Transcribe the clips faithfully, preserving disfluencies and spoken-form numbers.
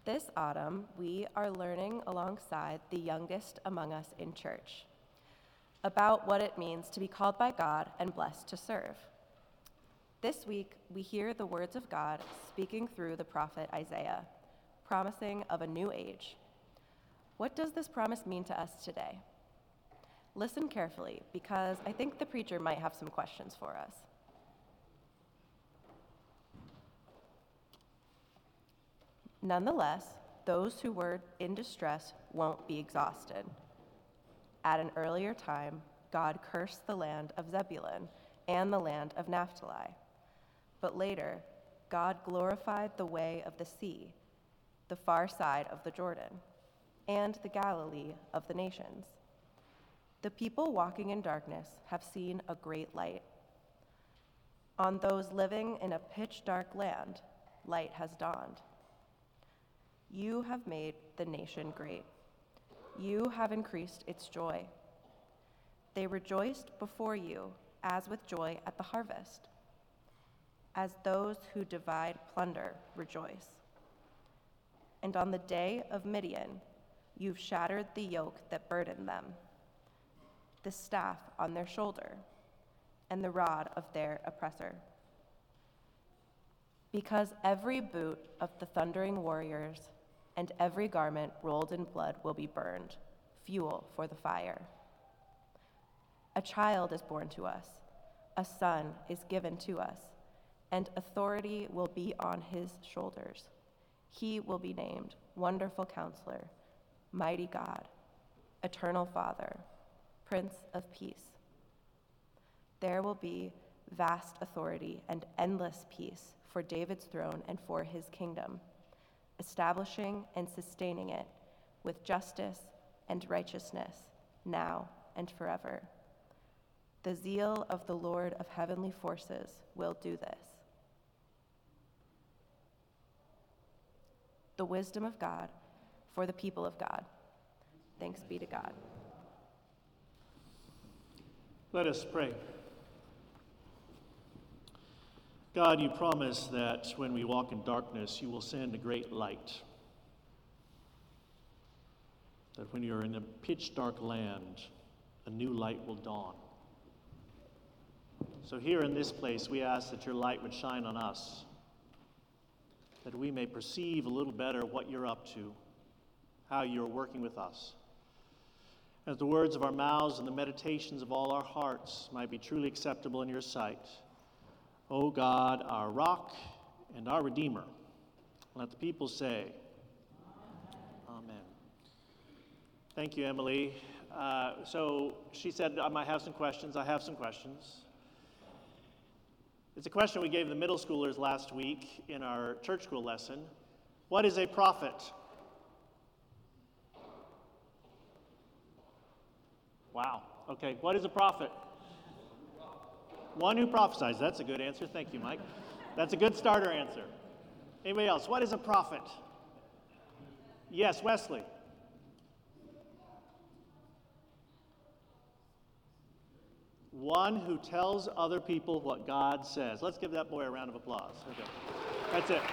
This autumn, we are learning alongside the youngest among us in church about what it means to be called by God and blessed to serve. This week, we hear the words of God speaking through the prophet Isaiah, promising of a new age. What does this promise mean to us today? Listen carefully, because I think the preacher might have some questions for us. Nonetheless, those who were in distress won't be exhausted. At an earlier time, God cursed the land of Zebulun and the land of Naphtali. But later, God glorified the way of the sea, the far side of the Jordan, and the Galilee of the nations. The people walking in darkness have seen a great light. On those living in a pitch-dark land, light has dawned. You have made the nation great. You have increased its joy. They rejoiced before you as with joy at the harvest, as those who divide plunder rejoice. And on the day of Midian, you've shattered the yoke that burdened them, the staff on their shoulder, and the rod of their oppressor. Because every boot of the thundering warriors and every garment rolled in blood will be burned, fuel for the fire. A child is born to us, a son is given to us, and authority will be on his shoulders. He will be named Wonderful Counselor, Mighty God, Eternal Father, Prince of Peace. There will be vast authority and endless peace for David's throne and for his kingdom, establishing and sustaining it with justice and righteousness now and forever. The zeal of the Lord of heavenly forces will do this. The wisdom of God for the people of God. Thanks be to God. Let us pray. God, you promise that when we walk in darkness, you will send a great light. That when you're in a pitch-dark land, a new light will dawn. So here in this place, we ask that your light would shine on us, that we may perceive a little better what you're up to, how you're working with us. As the words of our mouths and the meditations of all our hearts might be truly acceptable in your sight, O God, our rock and our redeemer. Let the people say, Amen. Thank you, Emily. Uh, so she said I might have some questions. I have some questions. It's a question we gave the middle schoolers last week in our church school lesson. What is a prophet? Wow. Okay, what is a prophet? One who prophesies. That's a good answer. Thank you, Mike. That's a good starter answer. Anybody else? What is a prophet? Yes, Wesley. One who tells other people what God says. Let's give that boy a round of applause. Okay. That's it.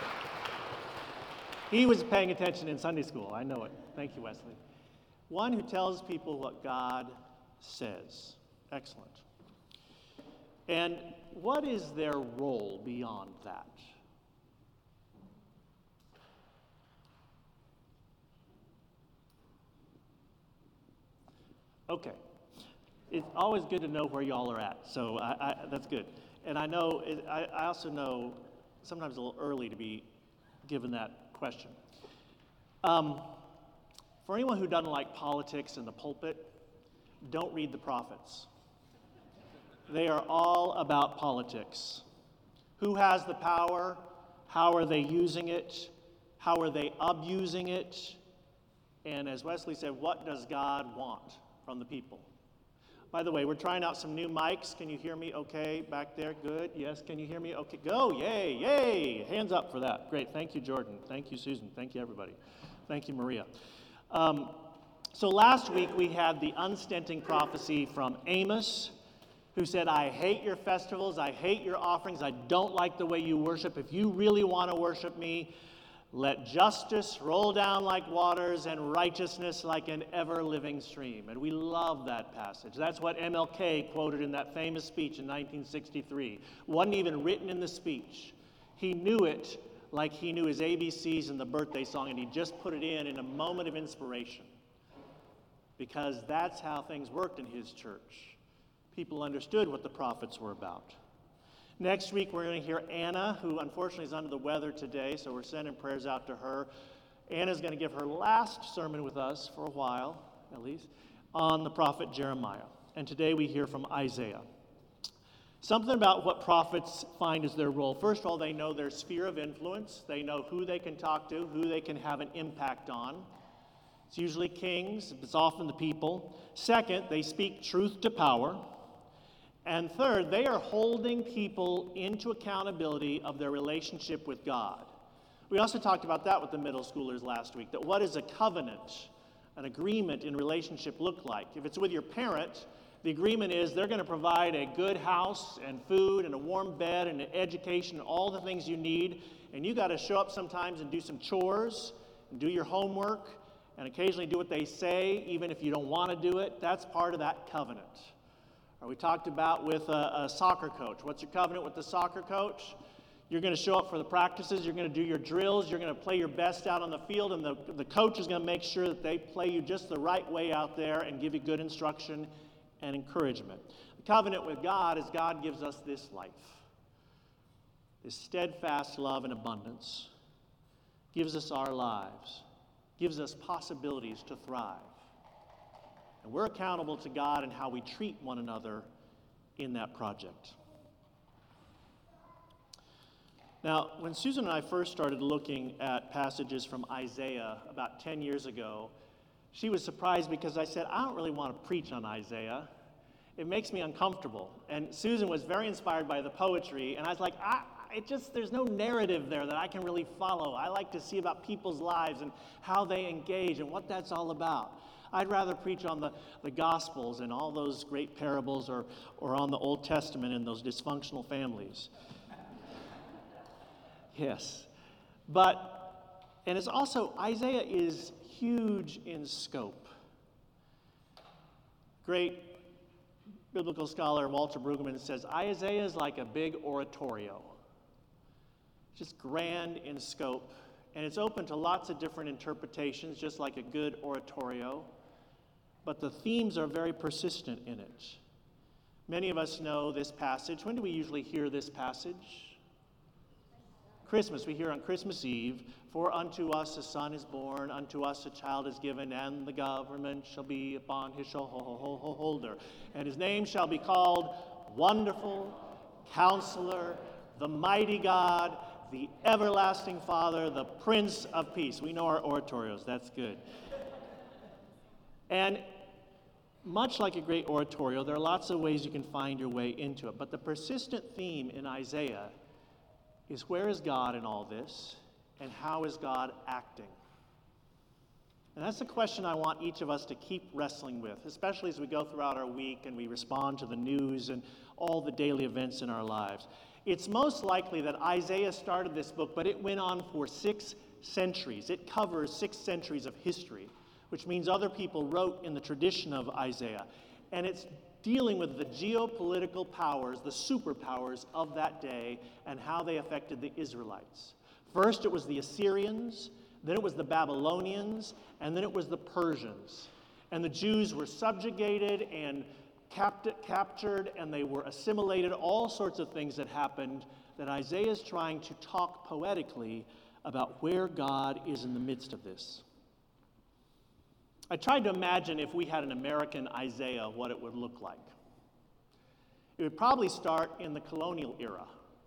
He was paying attention in Sunday school. I know it. Thank you, Wesley. One who tells people what God says. Excellent. And what is their role beyond that? Okay. It's always good to know where y'all are at, so I, I, that's good. And I know, it, I, I also know sometimes a little early to be given that question. Um, for anyone who doesn't like politics and the pulpit, don't read the prophets. They are all about politics. Who has the power? How are they using it? How are they abusing it? And as Wesley said, what does God want from the people? By the way, we're trying out some new mics. Can you hear me okay back there? Good. Yes, can you hear me? Okay, go. Yay, yay. Hands up for that. Great. Thank you, Jordan. Thank you, Susan. Thank you, everybody. Thank you, Maria. Um, so last week we had the unstinting prophecy from Amos, who said, I hate your festivals, I hate your offerings, I don't like the way you worship. If you really want to worship me, Let justice roll down like waters and righteousness like an ever-living stream. And we love that passage. That's what M L K quoted in that famous speech in nineteen sixty-three. Wasn't even written in the speech. He knew it like he knew his A B Cs and the birthday song, and he just put it in in a moment of inspiration. Because that's how things worked in his church. People understood what the prophets were about. Next week, we're going to hear Anna, who unfortunately is under the weather today, so we're sending prayers out to her. Anna's going to give her last sermon with us for a while, at least, on the prophet Jeremiah. And today we hear from Isaiah. Something about what prophets find is their role. First of all, they know their sphere of influence. They know who they can talk to, who they can have an impact on. It's usually kings. It's often the people. Second, they speak truth to power. And third, they are holding people into accountability of their relationship with God. We also talked about that with the middle schoolers last week, that what does a covenant, an agreement in relationship look like? If it's with your parent, the agreement is they're going to provide a good house and food and a warm bed and an education and all the things you need, and you got to show up sometimes and do some chores and do your homework and occasionally do what they say, even if you don't want to do it. That's part of that covenant. Or we talked about with a, a soccer coach. What's your covenant with the soccer coach? You're going to show up for the practices. You're going to do your drills. You're going to play your best out on the field. And the, the coach is going to make sure that they play you just the right way out there and give you good instruction and encouragement. The covenant with God is God gives us this life, this steadfast love and abundance, gives us our lives, gives us possibilities to thrive. And we're accountable to God in how we treat one another in that project. Now, when Susan and I first started looking at passages from Isaiah about ten years ago, she was surprised because I said, I don't really want to preach on Isaiah. It makes me uncomfortable. And Susan was very inspired by the poetry, and I was like, I, it just, there's no narrative there that I can really follow. I like to see about people's lives and how they engage and what that's all about. I'd rather preach on the, the Gospels and all those great parables or, or on the Old Testament and those dysfunctional families. Yes. But, and it's also, Isaiah is huge in scope. Great biblical scholar Walter Brueggemann says, Isaiah is like a big oratorio. Just grand in scope. And it's open to lots of different interpretations, just like a good oratorio. But the themes are very persistent in it. Many of us know this passage. When do we usually hear this passage? Christmas. We hear on Christmas Eve, for unto us a son is born, unto us a child is given, and the government shall be upon his shoulder. And his name shall be called Wonderful, Counselor, the Mighty God, the Everlasting Father, the Prince of Peace. We know our oratorios. That's good. And much like a great oratorio, there are lots of ways you can find your way into it. But the persistent theme in Isaiah is, where is God in all this, and how is God acting? And that's the question I want each of us to keep wrestling with, especially as we go throughout our week and we respond to the news and all the daily events in our lives. It's most likely that Isaiah started this book, but it went on for six centuries. It covers six centuries of history, which means other people wrote in the tradition of Isaiah. And it's dealing with the geopolitical powers, the superpowers of that day, and how they affected the Israelites. First, it was the Assyrians, then it was the Babylonians, and then it was the Persians. And the Jews were subjugated and capt- captured, and they were assimilated, all sorts of things that happened that Isaiah is trying to talk poetically about where God is in the midst of this. I tried to imagine if we had an American Isaiah, what it would look like. It would probably start in the colonial era.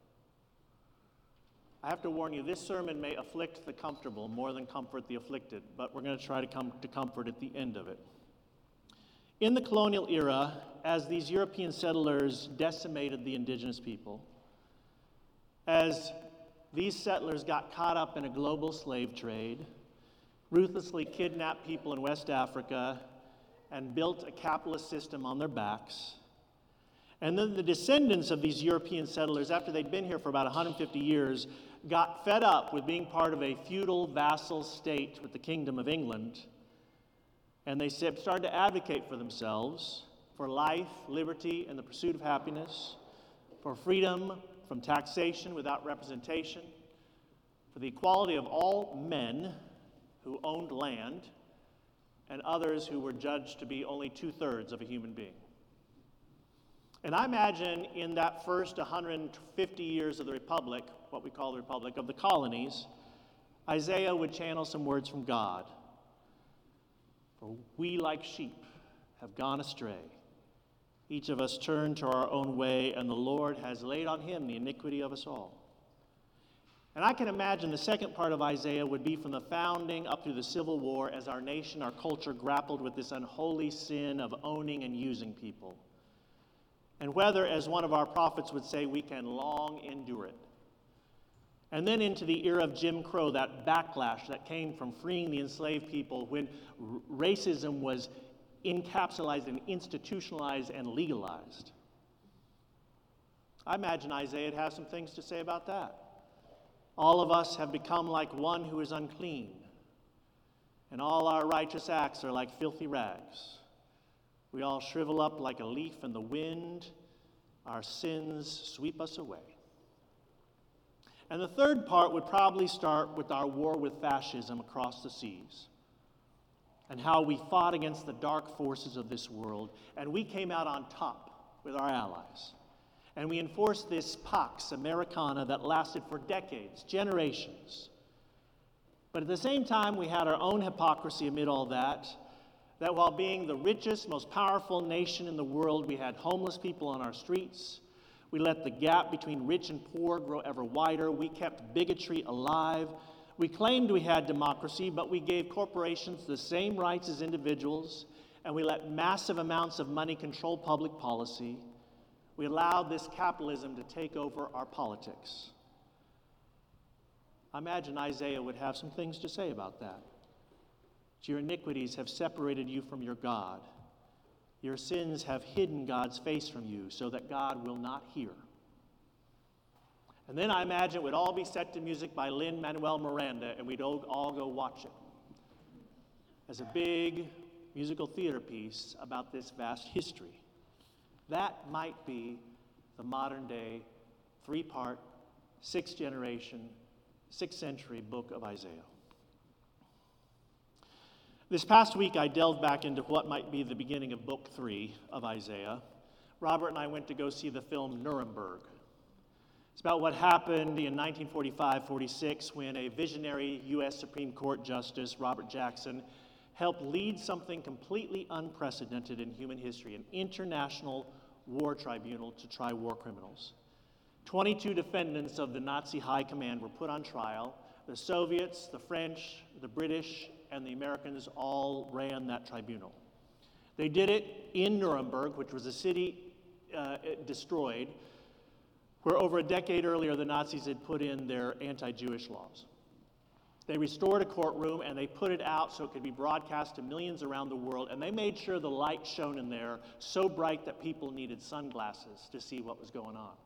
I have to warn you, this sermon may afflict the comfortable more than comfort the afflicted, but we're going to try to come to comfort at the end of it. In the colonial era, as these European settlers decimated the indigenous people, as these settlers got caught up in a global slave trade, ruthlessly kidnapped people in West Africa, and built a capitalist system on their backs. And then the descendants of these European settlers, after they'd been here for about one hundred fifty years, got fed up with being part of a feudal vassal state with the Kingdom of England, and they started to advocate for themselves, for life, liberty, and the pursuit of happiness, for freedom from taxation without representation, for the equality of all men who owned land and others who were judged to be only two-thirds of a human being. And I imagine in that first one hundred fifty years of the Republic, what we call the Republic, of the colonies, Isaiah would channel some words from God. For we like sheep have gone astray. Each of us turned to our own way, and the Lord has laid on him the iniquity of us all. And I can imagine the second part of Isaiah would be from the founding up through the Civil War as our nation, our culture grappled with this unholy sin of owning and using people. And whether, as one of our prophets would say, we can long endure it. And then into the era of Jim Crow, that backlash that came from freeing the enslaved people when r- racism was encapsulated and institutionalized and legalized. I imagine Isaiah would have some things to say about that. All of us have become like one who is unclean, and all our righteous acts are like filthy rags. We all shrivel up like a leaf in the wind. Our sins sweep us away. And the third part would probably start with our war with fascism across the seas and how we fought against the dark forces of this world, and we came out on top with our allies. And we enforced this Pax Americana that lasted for decades, generations. But at the same time, we had our own hypocrisy amid all that, that while being the richest, most powerful nation in the world, we had homeless people on our streets. We let the gap between rich and poor grow ever wider. We kept bigotry alive. We claimed we had democracy, but we gave corporations the same rights as individuals, and we let massive amounts of money control public policy. We allowed this capitalism to take over our politics. I imagine Isaiah would have some things to say about that. Your iniquities have separated you from your God. Your sins have hidden God's face from you so that God will not hear. And then I imagine it would all be set to music by Lin-Manuel Miranda, and we'd all, all go watch it as a big musical theater piece about this vast history. That might be the modern day, three-part, sixth generation, sixth century book of Isaiah. This past week, I delved back into what might be the beginning of book three of Isaiah. Robert and I went to go see the film Nuremberg. It's about what happened in nineteen forty-five forty-six when a visionary U S Supreme Court Justice, Robert Jackson, helped lead something completely unprecedented in human history, an international war tribunal to try war criminals. twenty-two defendants of the Nazi high command were put on trial. The Soviets, the French, the British, and the Americans all ran that tribunal. They did it in Nuremberg, which was a city uh, destroyed, where over a decade earlier the Nazis had put in their anti-Jewish laws. They restored a courtroom and they put it out so it could be broadcast to millions around the world, and they made sure the light shone in there so bright that people needed sunglasses to see what was going on.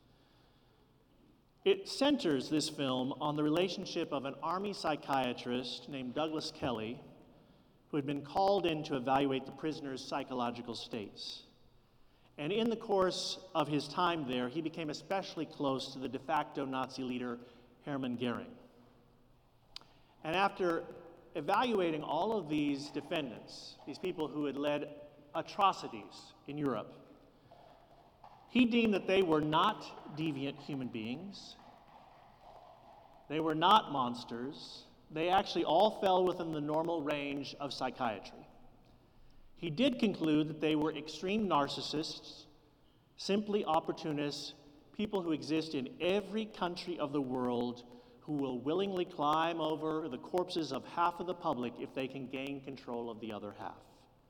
It centers, this film, on the relationship of an army psychiatrist named Douglas Kelly, who had been called in to evaluate the prisoners' psychological states. And in the course of his time there, he became especially close to the de facto Nazi leader, Hermann Goering. And after evaluating all of these defendants, these people who had led atrocities in Europe, he deemed that they were not deviant human beings. They were not monsters. They actually all fell within the normal range of psychiatry. He did conclude that they were extreme narcissists, simply opportunists, people who exist in every country of the world who will willingly climb over the corpses of half of the public if they can gain control of the other half.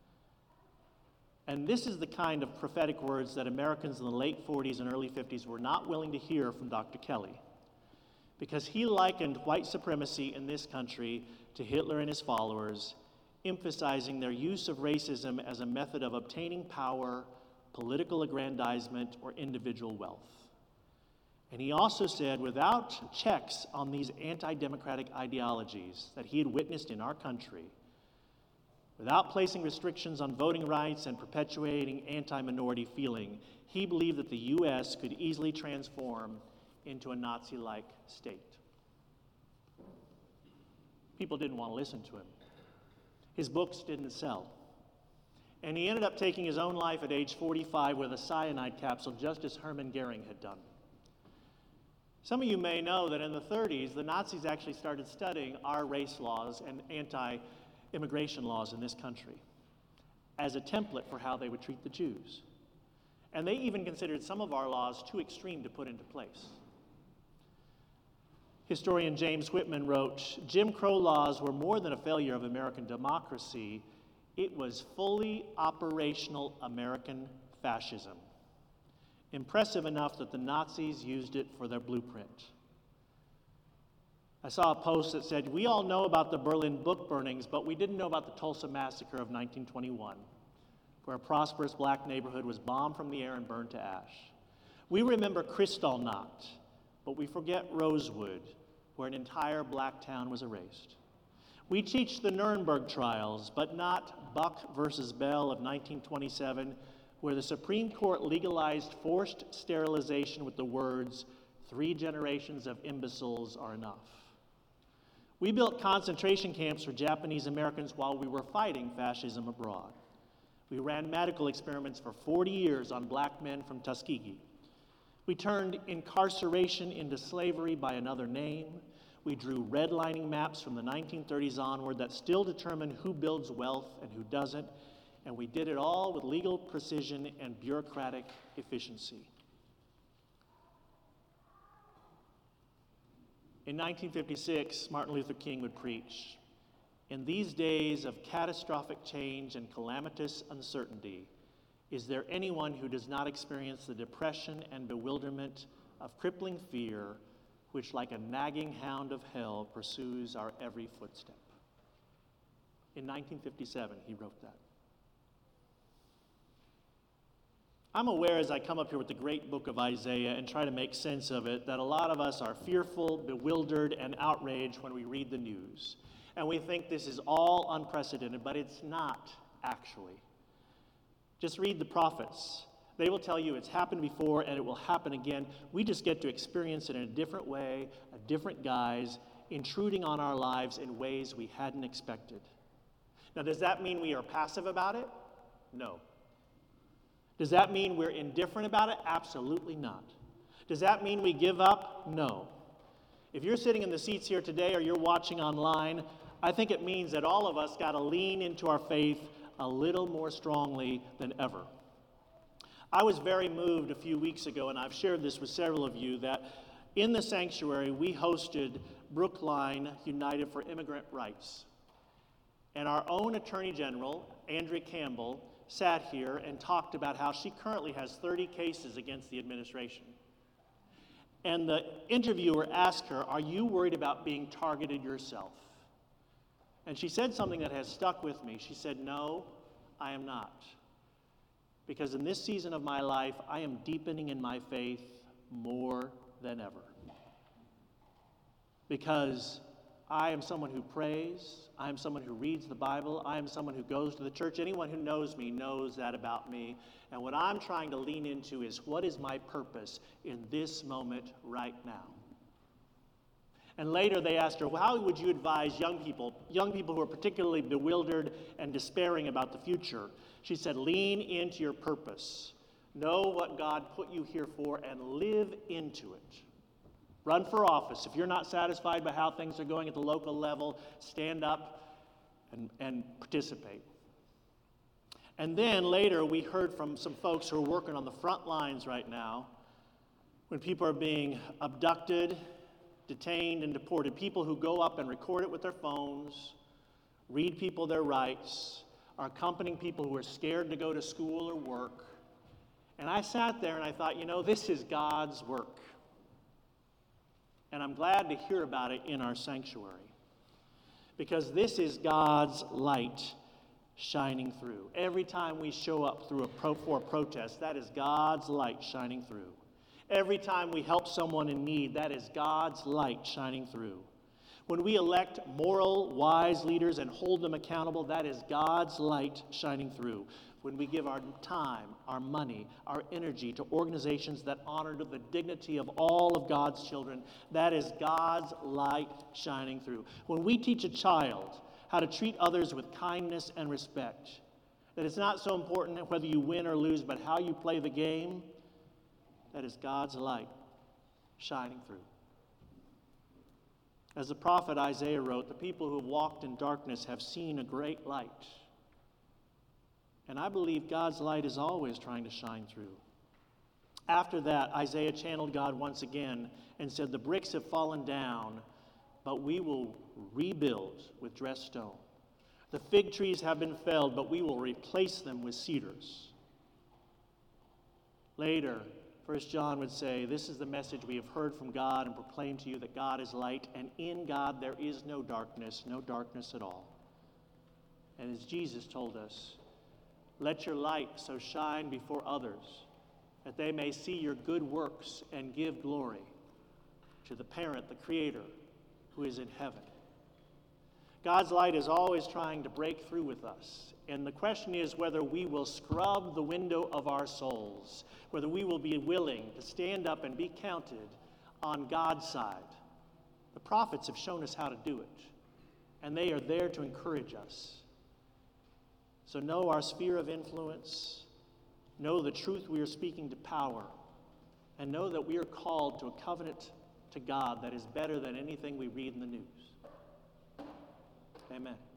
And this is the kind of prophetic words that Americans in the late forties and early fifties were not willing to hear from Doctor Kelly, because he likened white supremacy in this country to Hitler and his followers, emphasizing their use of racism as a method of obtaining power, political aggrandizement, or individual wealth. And he also said, without checks on these anti-democratic ideologies that he had witnessed in our country, without placing restrictions on voting rights and perpetuating anti-minority feeling, he believed that the U S could easily transform into a Nazi-like state. People didn't want to listen to him. His books didn't sell. And he ended up taking his own life at age forty-five with a cyanide capsule, just as Hermann Goering had done. Some of you may know that in the thirties, the Nazis actually started studying our race laws and anti-immigration laws in this country as a template for how they would treat the Jews. And they even considered some of our laws too extreme to put into place. Historian James Whitman wrote, "Jim Crow laws were more than a failure of American democracy. It was fully operational American fascism. Impressive enough that the Nazis used it for their blueprint." I saw a post that said, "We all know about the Berlin book burnings, but we didn't know about the Tulsa massacre of nineteen twenty-one, where a prosperous black neighborhood was bombed from the air and burned to ash. We remember Kristallnacht, but we forget Rosewood, where an entire black town was erased. We teach the Nuremberg trials, but not Buck versus Bell of nineteen twenty-seven, where the Supreme Court legalized forced sterilization with the words, 'Three generations of imbeciles are enough.' We built concentration camps for Japanese Americans while we were fighting fascism abroad. We ran medical experiments for forty years on black men from Tuskegee. We turned incarceration into slavery by another name. We drew redlining maps from the nineteen thirties onward that still determine who builds wealth and who doesn't, and we did it all with legal precision and bureaucratic efficiency." In nineteen fifty-six, Martin Luther King would preach, "In these days of catastrophic change and calamitous uncertainty, is there anyone who does not experience the depression and bewilderment of crippling fear, which like a nagging hound of hell pursues our every footstep?" In nineteen fifty-seven, he wrote that. I'm aware as I come up here with the great book of Isaiah and try to make sense of it that a lot of us are fearful, bewildered, and outraged when we read the news. And we think this is all unprecedented, but it's not actually. Just read the prophets. They will tell you it's happened before and it will happen again. We just get to experience it in a different way, a different guise, intruding on our lives in ways we hadn't expected. Now, does that mean we are passive about it? No. Does that mean we're indifferent about it? Absolutely not. Does that mean we give up? No. If you're sitting in the seats here today or you're watching online, I think it means that all of us got to lean into our faith a little more strongly than ever. I was very moved a few weeks ago, and I've shared this with several of you, that in the sanctuary we hosted Brookline United for Immigrant Rights. And our own Attorney General, Andrea Campbell, sat here and talked about how she currently has thirty cases against the administration. And the interviewer asked her, "Are you worried about being targeted yourself?" And she said something that has stuck with me. She said, "No, I am not. Because in this season of my life, I am deepening in my faith more than ever. Because I am someone who prays, I am someone who reads the Bible, I am someone who goes to the church. Anyone who knows me knows that about me. And what I'm trying to lean into is, what is my purpose in this moment right now?" And later they asked her, "Well, how would you advise young people, young people who are particularly bewildered and despairing about the future?" She said, "Lean into your purpose. Know what God put you here for and live into it. Run for office. If you're not satisfied by how things are going at the local level, stand up and, and participate." And then later we heard from some folks who are working on the front lines right now when people are being abducted, detained, and deported. People who go up and record it with their phones, read people their rights, are accompanying people who are scared to go to school or work. And I sat there and I thought, you know, this is God's work. And I'm glad to hear about it in our sanctuary. Because this is God's light shining through. Every time we show up through a pro for a protest, that is God's light shining through. Every time we help someone in need, that is God's light shining through. When we elect moral, wise leaders and hold them accountable, that is God's light shining through. When we give our time, our money, our energy to organizations that honor the dignity of all of God's children, that is God's light shining through. When we teach a child how to treat others with kindness and respect, that it's not so important whether you win or lose, but how you play the game, that is God's light shining through. As the prophet Isaiah wrote, the people who have walked in darkness have seen a great light. And I believe God's light is always trying to shine through. After that, Isaiah channeled God once again and said, the bricks have fallen down, but we will rebuild with dressed stone. The fig trees have been felled, but we will replace them with cedars. Later, First John would say, this is the message we have heard from God and proclaim to you that God is light, and in God there is no darkness, no darkness at all. And as Jesus told us, let your light so shine before others that they may see your good works and give glory to the parent, the Creator, who is in heaven. God's light is always trying to break through with us. And the question is whether we will scrub the window of our souls, whether we will be willing to stand up and be counted on God's side. The prophets have shown us how to do it, and they are there to encourage us. So know our sphere of influence, know the truth we are speaking to power, and know that we are called to a covenant to God that is better than anything we read in the news. Amen.